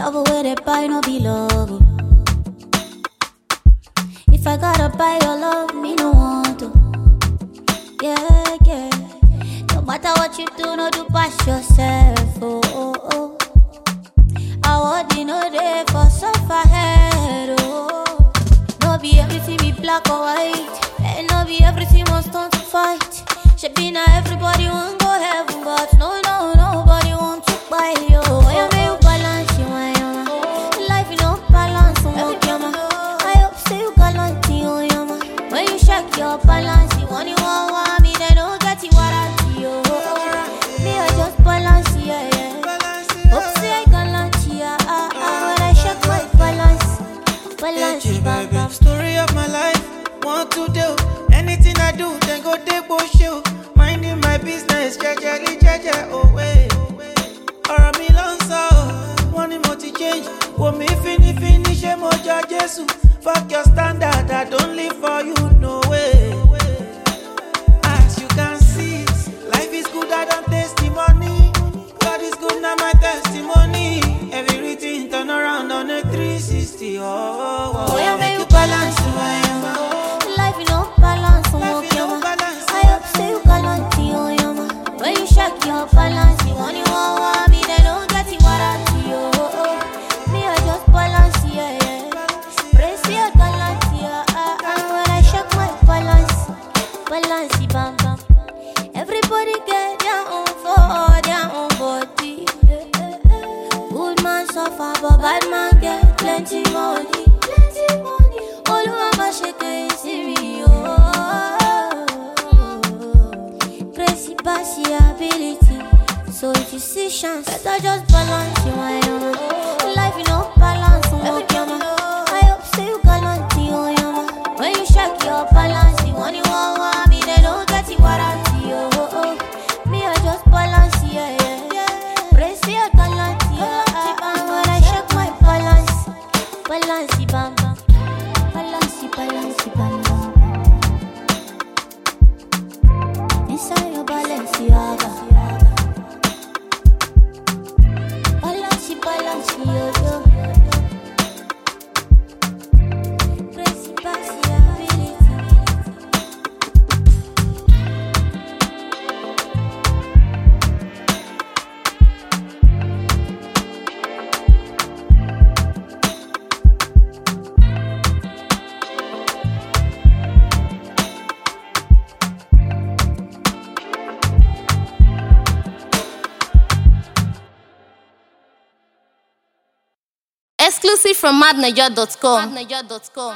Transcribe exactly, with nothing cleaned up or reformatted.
Love away they buy no be love. If I gotta buy your love, me no want to. Yeah, yeah. No matter what you do, no do pass yourself. Oh, oh, oh. I want you know there for suffer head. Oh, no be everything be black or white, and no be everything must turn to fight. Should be now everybody want go heaven, but no, no, nobody want to buy you. I may you balance you, I am. Life you don't balance, so okay, I hope say you gallant, you, yama. When you shake your balance, you want you want, want me, they don't get you what I see, you. Me I just balance, yeah, yeah. Hope say I gallant, yeah, ah, ah. When I shake my balance, balance, bam, bam. Story of my life, want to do anything I do, then go take bullshit. Minding my business, jejely, jeje, oh way. Or me lancer, one multi change. Want me finish, finish, emoja Jesus. Fuck your standard, I don't live for you, no way. As you can see, life is good, I don't testimony. God is good, now my testimony. Everything turn around on a three sixty, oh, oh, oh. Oh, yeah, make you balance, life you no balance, oh, okay, ma. I hope say you gallant, oh, yeah, ma. When you shake your balance, you want you want, want me, they don't get you what I see, oh, oh. Me I just balance, yeah, yeah. Praise your gallant, yeah, ah, ah. When I shake my balance, balance, bam, bam. Everybody get their own for their own body. Good man suffer, but bad man get plenty money. Plenty money. All who am shake it serious. Crazy passy ability. So if you see chance, better just balance your mind. Life you no balance, oh yama. I hope say you gallant, oh yama. When you shake your balance, you want you want, want me, they don't get you what I see, oh, oh. Me I just balance, yeah, yeah. Praise your gallant, yeah, ah, ah. When I shake my balance, balance, bam, bam. Balance, balance, bam, bam. Inside your balance, yeah. Balance, balance, yo, yo. Crazy, passy ability. Exclusive from mad naija dot com.